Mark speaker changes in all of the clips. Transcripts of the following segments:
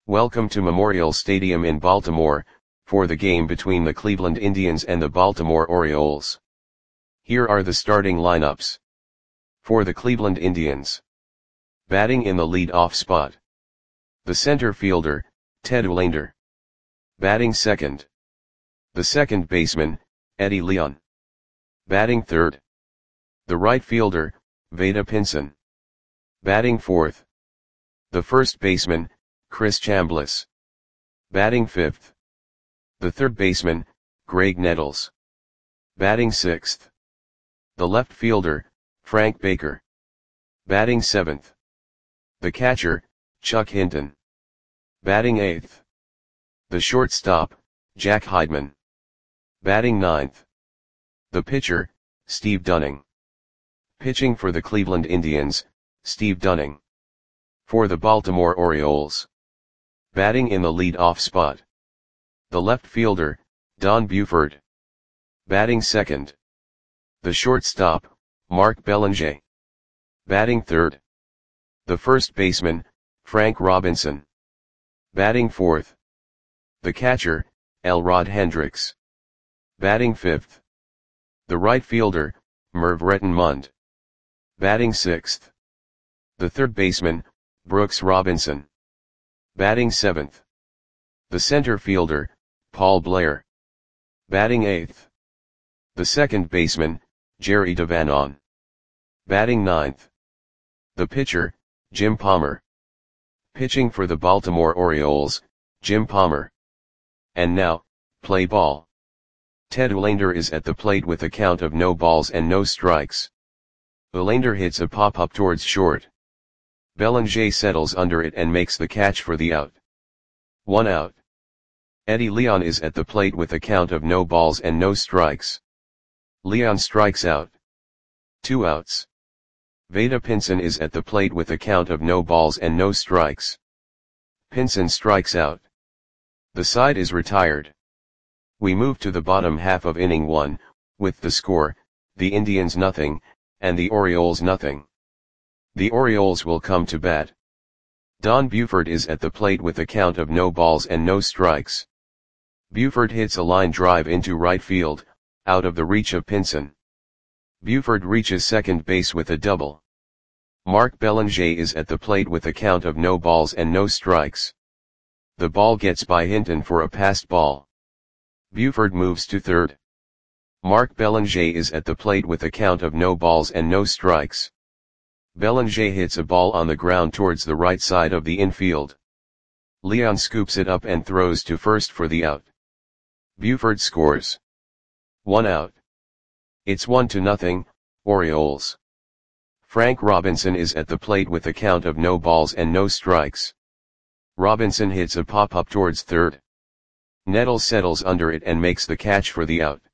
Speaker 1: Welcome to Memorial Stadium in Baltimore, for the game between the Cleveland Indians and the Baltimore Orioles. Here are the starting lineups. For the Cleveland Indians. Batting in the lead-off spot. The center fielder, Ted Uhlaender. Batting second. The second baseman, Eddie Leon. Batting third. The right fielder, Vada Pinson. Batting fourth. The first baseman, Chris Chambliss. Batting fifth. The third baseman, Graig Nettles. Batting sixth. The left fielder, Frank Baker. Batting seventh. The catcher, Chuck Hinton. Batting eighth. The shortstop, Jack Heidman. Batting ninth. The pitcher, Steve Dunning. Pitching for the Cleveland Indians, Steve Dunning. For the Baltimore Orioles. Batting in the lead-off spot. The left fielder, Don Buford. Batting second. The shortstop, Mark Belanger. Batting third. The first baseman, Frank Robinson. Batting fourth. The catcher, Elrod Hendricks. Batting fifth. The right fielder, Merv Rettenmund. Batting sixth. The third baseman, Brooks Robinson. Batting seventh. The center fielder, Paul Blair. Batting eighth. The second baseman, Jerry DeVanon. Batting ninth. The pitcher, Jim Palmer. Pitching for the Baltimore Orioles, Jim Palmer. And now, play ball. Ted Uhlaender is at the plate with a count of no balls and no strikes. Uhlaender hits a pop-up towards short. Belanger settles under it and makes the catch for the out. 1 out. Eddie Leon is at the plate with a count of no balls and no strikes. Leon strikes out. 2 outs. Vada Pinson is at the plate with a count of no balls and no strikes. Pinson strikes out. The side is retired. We move to the bottom half of inning 1, with the score, the Indians nothing, and the Orioles nothing. The Orioles will come to bat. Don Buford is at the plate with a count of no balls and no strikes. Buford hits a line drive into right field, out of the reach of Pinson. Buford reaches second base with a double. Mark Belanger is at the plate with a count of no balls and no strikes. The ball gets by Hinton for a passed ball. Buford moves to third. Mark Belanger is at the plate with a count of no balls and no strikes. Belanger hits a ball on the ground towards the right side of the infield. Leon scoops it up and throws to first for the out. Buford scores. 1 out. It's 1-0, Orioles. Frank Robinson is at the plate with a count of no balls and no strikes. Robinson hits a pop-up towards third. Nettles settles under it and makes the catch for the out.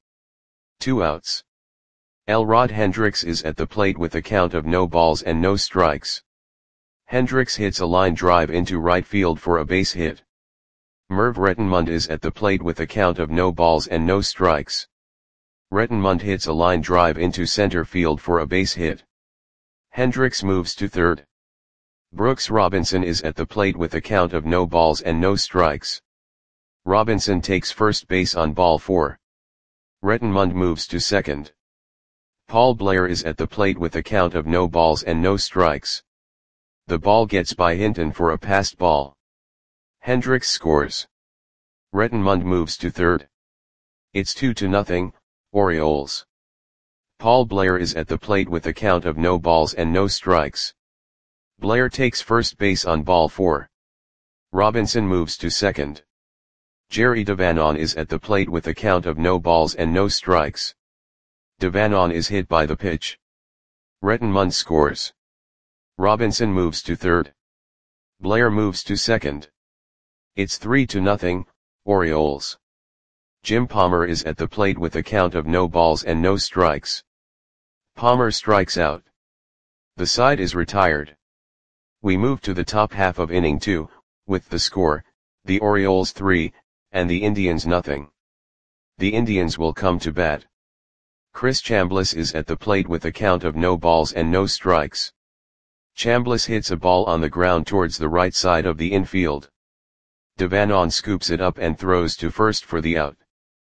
Speaker 1: 2 outs. Elrod Hendricks is at the plate with a count of no balls and no strikes. Hendricks hits a line drive into right field for a base hit. Merv Rettenmund is at the plate with a count of no balls and no strikes. Rettenmund hits a line drive into center field for a base hit. Hendricks moves to third. Brooks Robinson is at the plate with a count of no balls and no strikes. Robinson takes first base on ball 4. Rettenmund moves to second. Paul Blair is at the plate with a count of no balls and no strikes. The ball gets by Hinton for a passed ball. Hendricks scores. Rettenmund moves to third. It's 2-0, Orioles. Paul Blair is at the plate with a count of no balls and no strikes. Blair takes first base on ball 4. Robinson moves to second. Jerry DeVanon is at the plate with a count of no balls and no strikes. DeVanon is hit by the pitch. Rettenmund scores. Robinson moves to third. Blair moves to second. It's 3-0, Orioles. Jim Palmer is at the plate with a count of no balls and no strikes. Palmer strikes out. The side is retired. We move to the top half of inning 2, with the score, the Orioles 3, and the Indians nothing. The Indians will come to bat. Chris Chambliss is at the plate with a count of no balls and no strikes. Chambliss hits a ball on the ground towards the right side of the infield. Devanon scoops it up and throws to first for the out.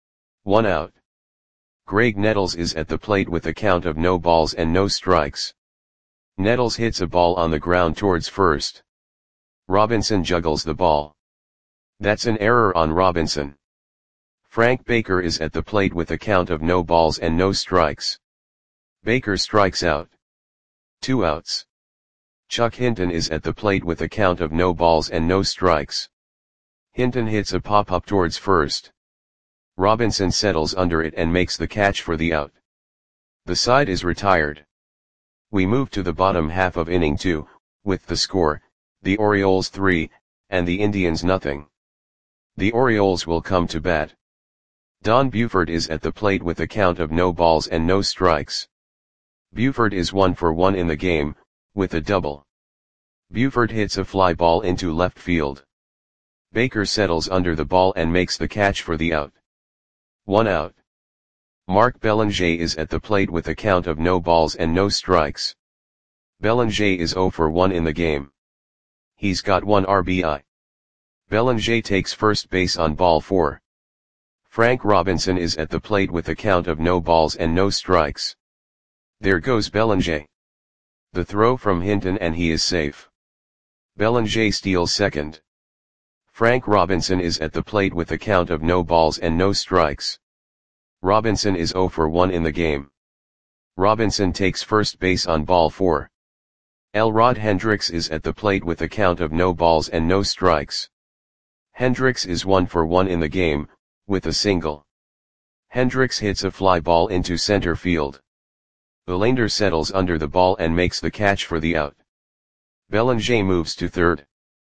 Speaker 1: 1 out. Greg Nettles is at the plate with a count of no balls and no strikes. Nettles hits a ball on the ground towards first. Robinson juggles the ball. That's an error on Robinson. Frank Baker is at the plate with a count of no balls and no strikes. Baker strikes out. 2 outs. Chuck Hinton is at the plate with a count of no balls and no strikes. Hinton hits a pop-up towards first. Robinson settles under it and makes the catch for the out. The side is retired. We move to the bottom half of inning 2, with the score, the Orioles 3, and the Indians nothing. The Orioles will come to bat. Don Buford is at the plate with a count of no balls and no strikes. Buford is 1 for 1 in the game, with a double. Buford hits a fly ball into left field. Baker settles under the ball and makes the catch for the out. 1 out. Mark Belanger is at the plate with a count of no balls and no strikes. Belanger is 0 for 1 in the game. He's got 1 RBI. Belanger takes first base on ball 4. Frank Robinson is at the plate with a count of no balls and no strikes. There goes Belanger. The throw from Hinton and he is safe. Belanger steals second. Frank Robinson is at the plate with a count of no balls and no strikes. Robinson is 0 for 1 in the game. Robinson takes first base on ball 4. Elrod Hendricks is at the plate with a count of no balls and no strikes. Hendricks is 1 for 1 in the game, with a single. Hendricks hits a fly ball into center field. Belanger settles under the ball and makes the catch for the out. Belanger moves to third.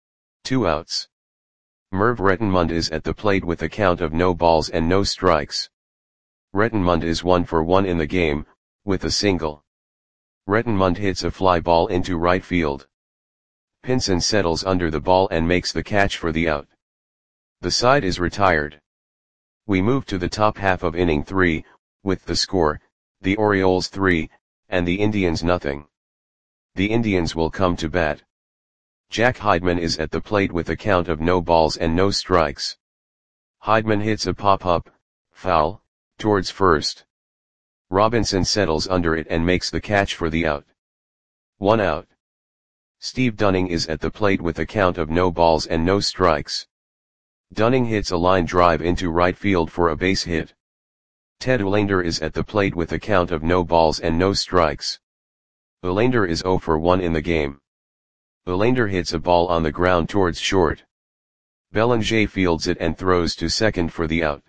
Speaker 1: 2 outs. Merv Rettenmund is at the plate with a count of no balls and no strikes. Rettenmund is 1 for 1 in the game, with a single. Rettenmund hits a fly ball into right field. Pinson settles under the ball and makes the catch for the out. The side is retired. We move to the top half of inning 3, with the score, the Orioles 3, and the Indians nothing. The Indians will come to bat. Jack Heidman is at the plate with a count of no balls and no strikes. Heidman hits a pop-up, foul, towards first. Robinson settles under it and makes the catch for the out. 1 out. Steve Dunning is at the plate with a count of no balls and no strikes. Dunning hits a line drive into right field for a base hit. Ted Olander is at the plate with a count of no balls and no strikes. Olander is 0 for 1 in the game. Olander hits a ball on the ground towards short. Belanger fields it and throws to second for the out.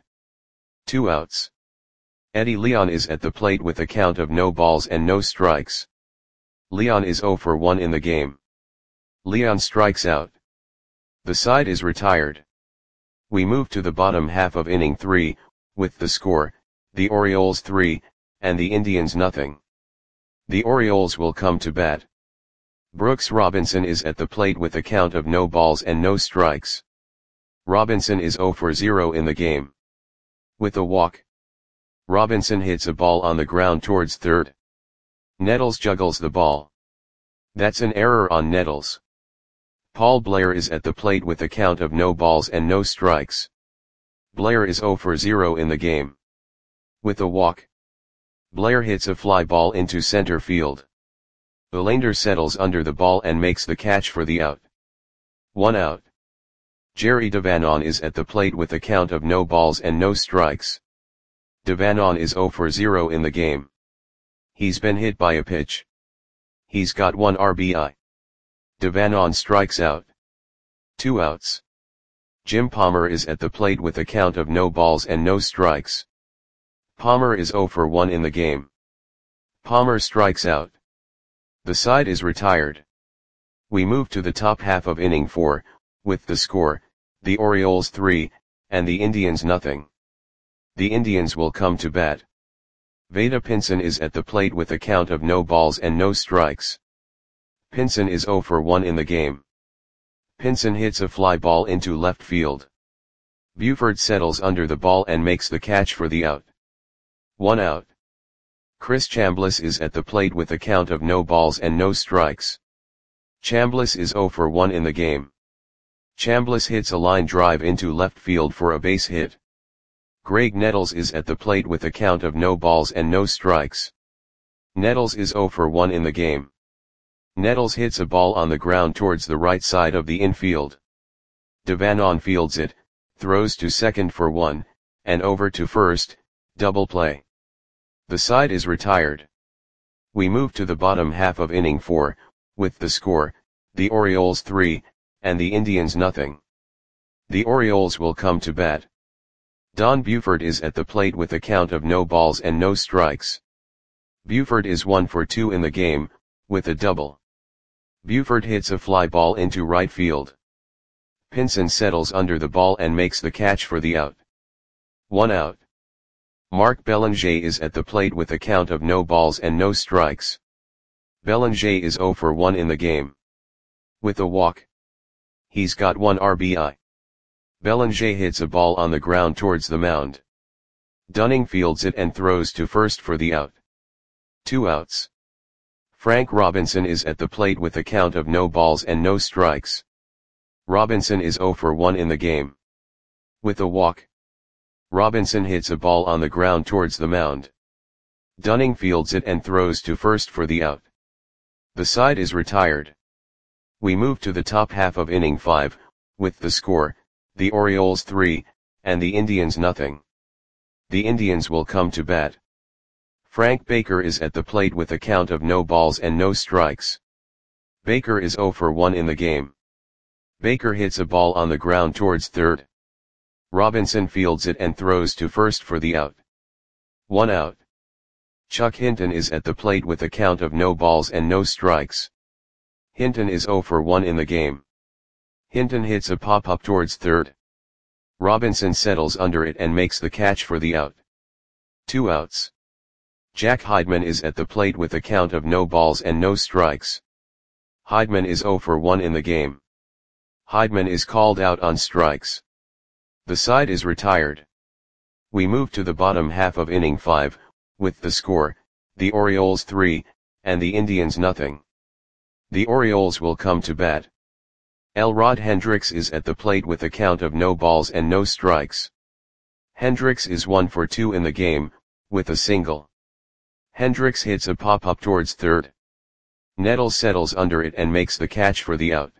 Speaker 1: 2 outs. Eddie Leon is at the plate with a count of no balls and no strikes. Leon is 0 for 1 in the game. Leon strikes out. The side is retired. We move to the bottom half of inning 3, with the score, the Orioles 3, and the Indians nothing. The Orioles will come to bat. Brooks Robinson is at the plate with a count of no balls and no strikes. Robinson is 0 for 0 in the game. With a walk. Robinson hits a ball on the ground towards third. Nettles juggles the ball. That's an error on Nettles. Paul Blair is at the plate with a count of no balls and no strikes. Blair is 0 for 0 in the game. With a walk. Blair hits a fly ball into center field. Olander settles under the ball and makes the catch for the out. 1 out. Jerry Devanon is at the plate with a count of no balls and no strikes. Devanon is 0 for 0 in the game. He's been hit by a pitch. He's got 1 RBI. Devanon strikes out. 2 outs. Jim Palmer is at the plate with a count of no balls and no strikes. Palmer is 0 for 1 in the game. Palmer strikes out. The side is retired. We move to the top half of inning 4, with the score, the Orioles 3, and the Indians nothing. The Indians will come to bat. Vada Pinson is at the plate with a count of no balls and no strikes. Pinson is 0 for 1 in the game. Pinson hits a fly ball into left field. Buford settles under the ball and makes the catch for the out. 1 out. Chris Chambliss is at the plate with a count of no balls and no strikes. Chambliss is 0 for 1 in the game. Chambliss hits a line drive into left field for a base hit. Graig Nettles is at the plate with a count of no balls and no strikes. Nettles is 0 for 1 in the game. Nettles hits a ball on the ground towards the right side of the infield. Devanon fields it, throws to second for 1, and over to first, double play. The side is retired. We move to the bottom half of inning 4, with the score, the Orioles 3, and the Indians nothing. The Orioles will come to bat. Don Buford is at the plate with a count of no balls and no strikes. Buford is 1 for 2 in the game, with a double. Buford hits a fly ball into right field. Pinson settles under the ball and makes the catch for the out. 1 out. Mark Belanger is at the plate with a count of no balls and no strikes. Belanger is 0 for 1 in the game. With a walk. He's got 1 RBI. Belanger hits a ball on the ground towards the mound. Dunning fields it and throws to first for the out. 2 outs. Frank Robinson is at the plate with a count of no balls and no strikes. Robinson is 0 for 1 in the game. With a walk. Robinson hits a ball on the ground towards the mound. Dunning fields it and throws to first for the out. The side is retired. We move to the top half of inning 5, with the score, the Orioles 3, and the Indians nothing. The Indians will come to bat. Frank Baker is at the plate with a count of no balls and no strikes. Baker is 0 for 1 in the game. Baker hits a ball on the ground towards third. Robinson fields it and throws to first for the out. 1 out. Chuck Hinton is at the plate with a count of no balls and no strikes. Hinton is 0 for 1 in the game. Hinton hits a pop-up towards third. Robinson settles under it and makes the catch for the out. 2 outs. Jack Heidman is at the plate with a count of no balls and no strikes. Heidman is 0 for 1 in the game. Heidman is called out on strikes. The side is retired. We move to the bottom half of inning 5, with the score, the Orioles 3, and the Indians nothing. The Orioles will come to bat. Elrod Hendricks is at the plate with a count of no balls and no strikes. Hendricks is 1 for 2 in the game, with a single. Hendricks hits a pop-up towards third. Nettles settles under it and makes the catch for the out.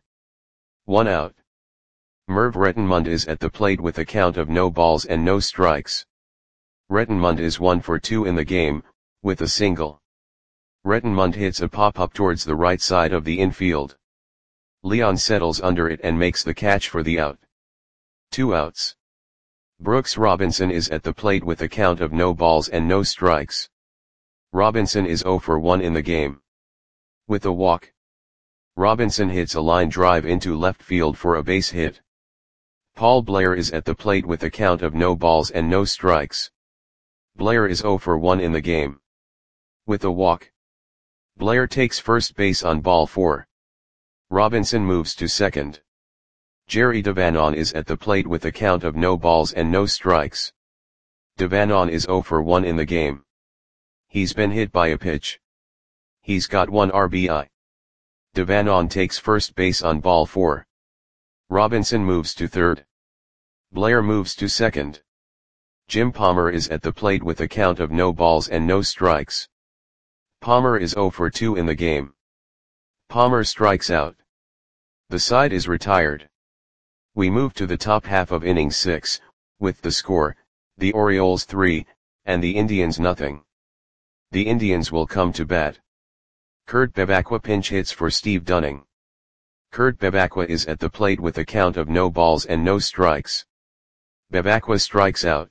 Speaker 1: 1 out. Merv Rettenmund is at the plate with a count of no balls and no strikes. Rettenmund is 1 for 2 in the game, with a single. Rettenmund hits a pop-up towards the right side of the infield. Leon settles under it and makes the catch for the out. 2 outs. Brooks Robinson is at the plate with a count of no balls and no strikes. Robinson is 0 for 1 in the game. With a walk. Robinson hits a line drive into left field for a base hit. Paul Blair is at the plate with a count of no balls and no strikes. Blair is 0 for 1 in the game. With a walk. Blair takes first base on ball 4. Robinson moves to second. Jerry Devanon is at the plate with a count of no balls and no strikes. Devanon is 0 for 1 in the game. He's been hit by a pitch. He's got 1 RBI. Devanon takes first base on ball 4. Robinson moves to third. Blair moves to second. Jim Palmer is at the plate with a count of no balls and no strikes. Palmer is 0 for 2 in the game. Palmer strikes out. The side is retired. We move to the top half of inning 6, with the score, the Orioles 3, and the Indians nothing. The Indians will come to bat. Kurt Bevacqua pinch hits for Steve Dunning. Kurt Bevacqua is at the plate with a count of no balls and no strikes. Bevacqua strikes out.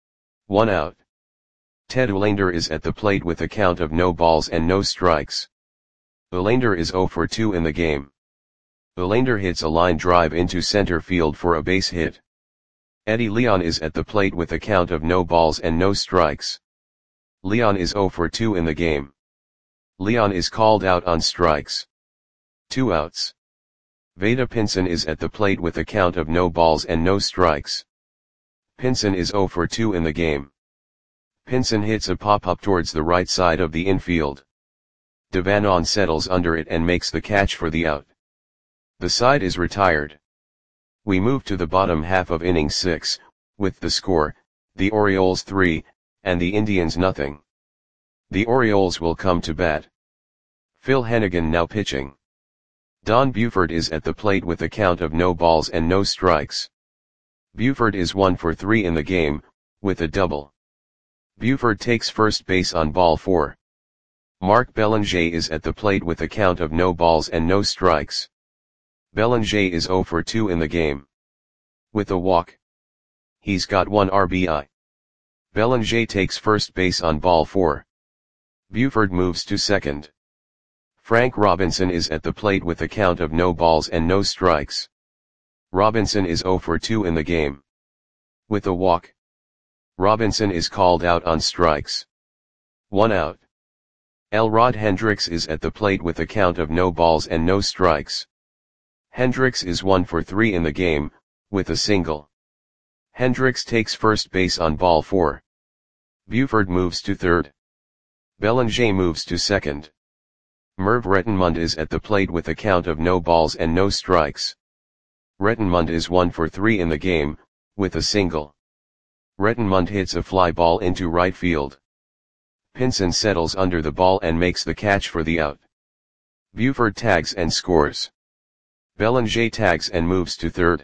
Speaker 1: 1 out. Ted Uhlaender is at the plate with a count of no balls and no strikes. Uhlaender is 0 for 2 in the game. Uhlaender hits a line drive into center field for a base hit. Eddie Leon is at the plate with a count of no balls and no strikes. Leon is 0 for 2 in the game. Leon is called out on strikes. 2 outs. Vada Pinson is at the plate with a count of no balls and no strikes. Pinson is 0 for 2 in the game. Pinson hits a pop-up towards the right side of the infield. Devanon settles under it and makes the catch for the out. The side is retired. We move to the bottom half of inning 6, with the score, the Orioles 3, and the Indians nothing. The Orioles will come to bat. Phil Hennigan now pitching. Don Buford is at the plate with a count of no balls and no strikes. Buford is 1 for 3 in the game, with a double. Buford takes first base on ball 4. Mark Belanger is at the plate with a count of no balls and no strikes. Belanger is 0 for 2 in the game. With a walk. He's got 1 RBI. Belanger takes first base on ball 4. Buford moves to second. Frank Robinson is at the plate with a count of no balls and no strikes. Robinson is 0 for 2 in the game. With a walk. Robinson is called out on strikes. 1 out. Elrod Hendricks is at the plate with a count of no balls and no strikes. Hendricks is 1 for 3 in the game, with a single. Hendricks takes first base on ball 4. Buford moves to third. Belanger moves to second. Merv Rettenmund is at the plate with a count of no balls and no strikes. Rettenmund is 1 for 3 in the game, with a single. Rettenmund hits a fly ball into right field. Pinson settles under the ball and makes the catch for the out. Buford tags and scores. Belanger tags and moves to third.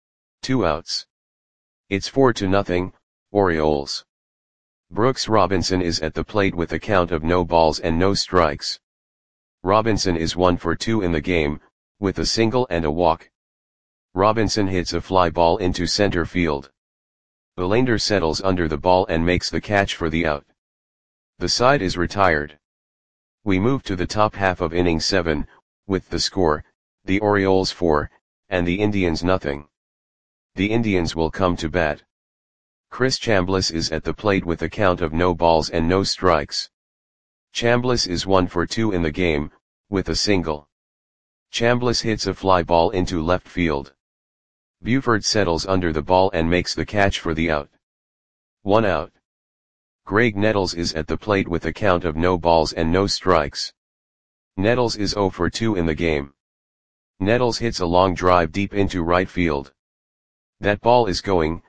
Speaker 1: 2 outs. It's 4-0, Orioles. Brooks Robinson is at the plate with a count of no balls and no strikes. Robinson is 1 for 2 in the game, with a single and a walk. Robinson hits a fly ball into center field. Belanger settles under the ball and makes the catch for the out. The side is retired. We move to the top half of inning 7, with the score, the Orioles 4, and the Indians nothing. The Indians will come to bat. Chris Chambliss is at the plate with a count of no balls and no strikes. Chambliss is 1 for 2 in the game, with a single. Chambliss hits a fly ball into left field. Buford settles under the ball and makes the catch for the out. 1 out. Greg Nettles is at the plate with a count of no balls and no strikes. Nettles is 0 for 2 in the game. Nettles hits a long drive deep into right field. That ball is gone.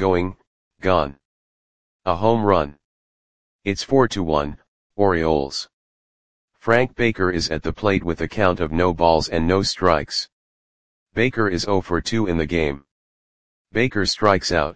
Speaker 1: A home run. It's 4-1, Orioles. Frank Baker is at the plate with a count of no balls and no strikes. Baker is 0 for 2 in the game. Baker strikes out.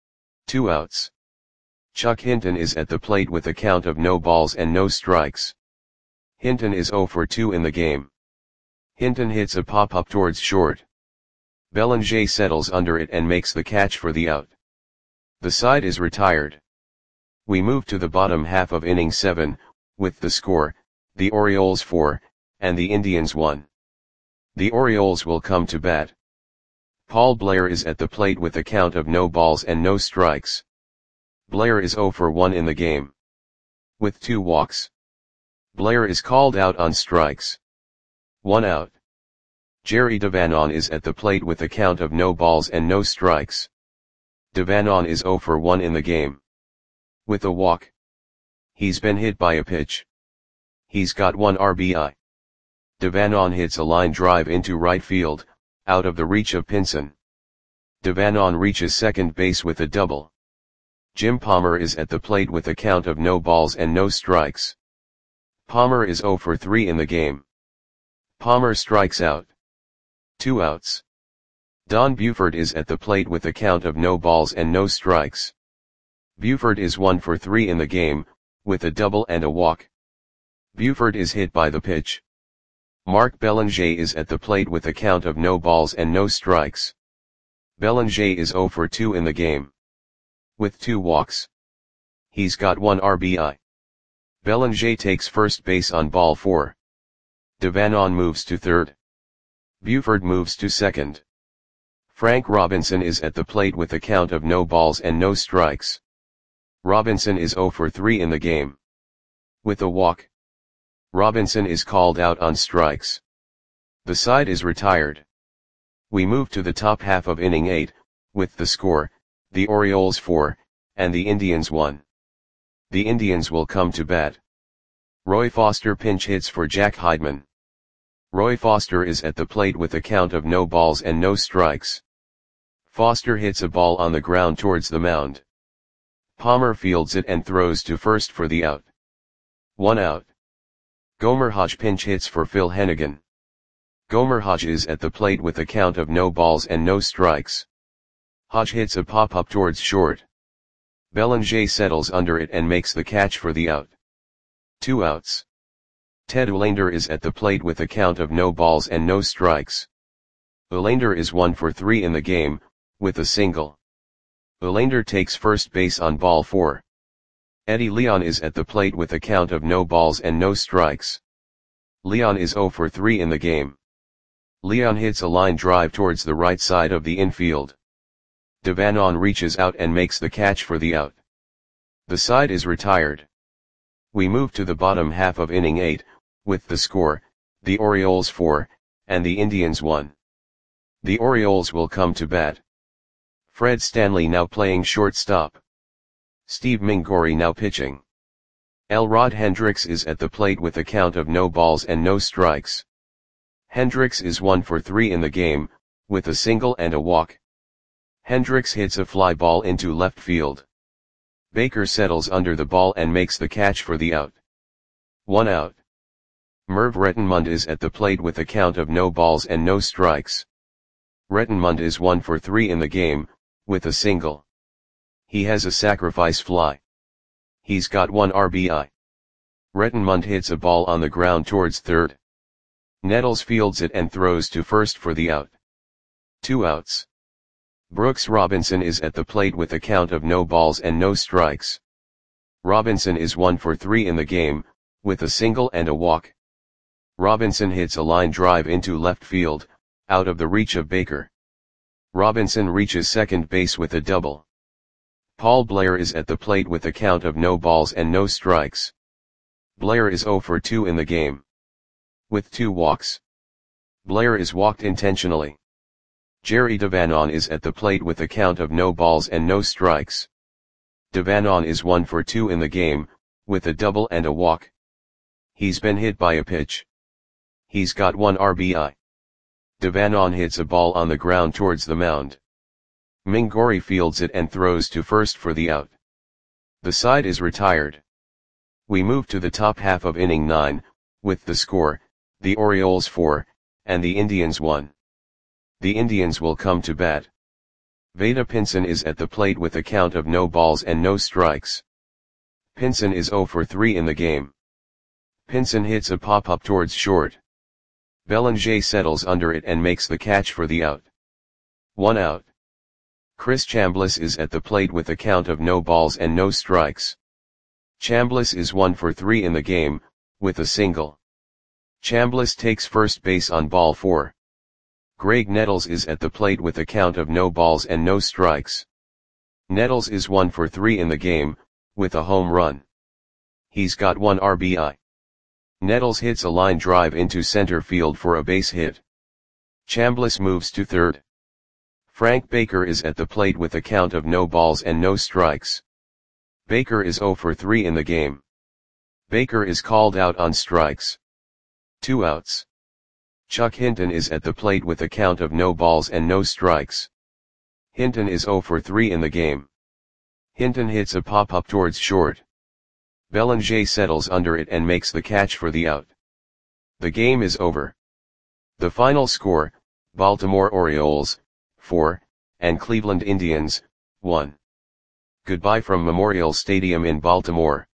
Speaker 1: 2 outs. Chuck Hinton is at the plate with a count of no balls and no strikes. Hinton is 0 for 2 in the game. Hinton hits a pop-up towards short. Belanger settles under it and makes the catch for the out. The side is retired. We move to the bottom half of inning 7, with the score, the Orioles 4, and the Indians 1. The Orioles will come to bat. Paul Blair is at the plate with a count of no balls and no strikes. Blair is 0 for 1 in the game. With 2 walks. Blair is called out on strikes. 1 out. Jerry Devanon is at the plate with a count of no balls and no strikes. Devanon is 0 for 1 in the game. With a walk. He's been hit by a pitch. He's got 1 RBI. Devanon hits a line drive into right field, out of the reach of Pinson. Devanon reaches second base with a double. Jim Palmer is at the plate with a count of no balls and no strikes. Palmer is 0 for 3 in the game. Palmer strikes out. 2 outs. Don Buford is at the plate with a count of no balls and no strikes. Buford is 1 for 3 in the game, with a double and a walk. Buford is hit by the pitch. Mark Belanger is at the plate with a count of no balls and no strikes. Belanger is 0 for 2 in the game. With 2 walks. He's got 1 RBI. Belanger takes first base on ball 4. Devanon moves to third. Buford moves to second. Frank Robinson is at the plate with a count of no balls and no strikes. Robinson is 0 for 3 in the game. With a walk. Robinson is called out on strikes. The side is retired. We move to the top half of inning 8, with the score, the Orioles 4, and the Indians 1. The Indians will come to bat. Roy Foster pinch hits for Jack Heidman. Roy Foster is at the plate with a count of no balls and no strikes. Foster hits a ball on the ground towards the mound. Palmer fields it and throws to first for the out. 1 out. Gomer Hodge pinch hits for Phil Hennigan. Gomer Hodge is at the plate with a count of no balls and no strikes. Hodge hits a pop-up towards short. Belanger settles under it and makes the catch for the out. 2 outs. Ted Olander is at the plate with a count of no balls and no strikes. Olander is 1 for 3 in the game, with a single. Olander takes first base on ball 4. Eddie Leon is at the plate with a count of no balls and no strikes. Leon is 0 for 3 in the game. Leon hits a line drive towards the right side of the infield. Devanon reaches out and makes the catch for the out. The side is retired. We move to the bottom half of inning 8, with the score, the Orioles 4, and the Indians 1. The Orioles will come to bat. Fred Stanley now playing shortstop. Steve Mingori now pitching. Elrod Hendricks is at the plate with a count of no balls and no strikes. Hendricks is 1 for 3 in the game, with a single and a walk. Hendricks hits a fly ball into left field. Baker settles under the ball and makes the catch for the out. 1 out. Merv Rettenmund is at the plate with a count of no balls and no strikes. Rettenmund is 1 for 3 in the game, with a single. He has a sacrifice fly. He's got 1 RBI. Rettenmund hits a ball on the ground towards third. Nettles fields it and throws to first for the out. 2 outs. Brooks Robinson is at the plate with a count of no balls and no strikes. Robinson is 1 for 3 in the game, with a single and a walk. Robinson hits a line drive into left field, out of the reach of Baker. Robinson reaches second base with a double. Paul Blair is at the plate with a count of no balls and no strikes. Blair is 0 for 2 in the game, with 2 walks. Blair is walked intentionally. Jerry Devanon is at the plate with a count of no balls and no strikes. Devanon is 1 for 2 in the game, with a double and a walk. He's been hit by a pitch. He's got 1 RBI. Devanon hits a ball on the ground towards the mound. Mingori fields it and throws to first for the out. The side is retired. We move to the top half of inning 9, with the score, the Orioles 4, and the Indians 1. The Indians will come to bat. Vada Pinson is at the plate with a count of no balls and no strikes. Pinson is 0 for 3 in the game. Pinson hits a pop-up towards short. Belanger settles under it and makes the catch for the out. 1 out. Chris Chambliss is at the plate with a count of no balls and no strikes. Chambliss is 1 for 3 in the game, with a single. Chambliss takes first base on ball 4. Greg Nettles is at the plate with a count of no balls and no strikes. Nettles is 1 for 3 in the game, with a home run. He's got 1 RBI. Nettles hits a line drive into center field for a base hit. Chambliss moves to third. Frank Baker is at the plate with a count of no balls and no strikes. Baker is 0 for 3 in the game. Baker is called out on strikes. 2 outs. Chuck Hinton is at the plate with a count of no balls and no strikes. Hinton is 0 for 3 in the game. Hinton hits a pop-up towards short. Belanger settles under it and makes the catch for the out. The game is over. The final score, Baltimore Orioles, 4, and Cleveland Indians, 1. Goodbye from Memorial Stadium in Baltimore.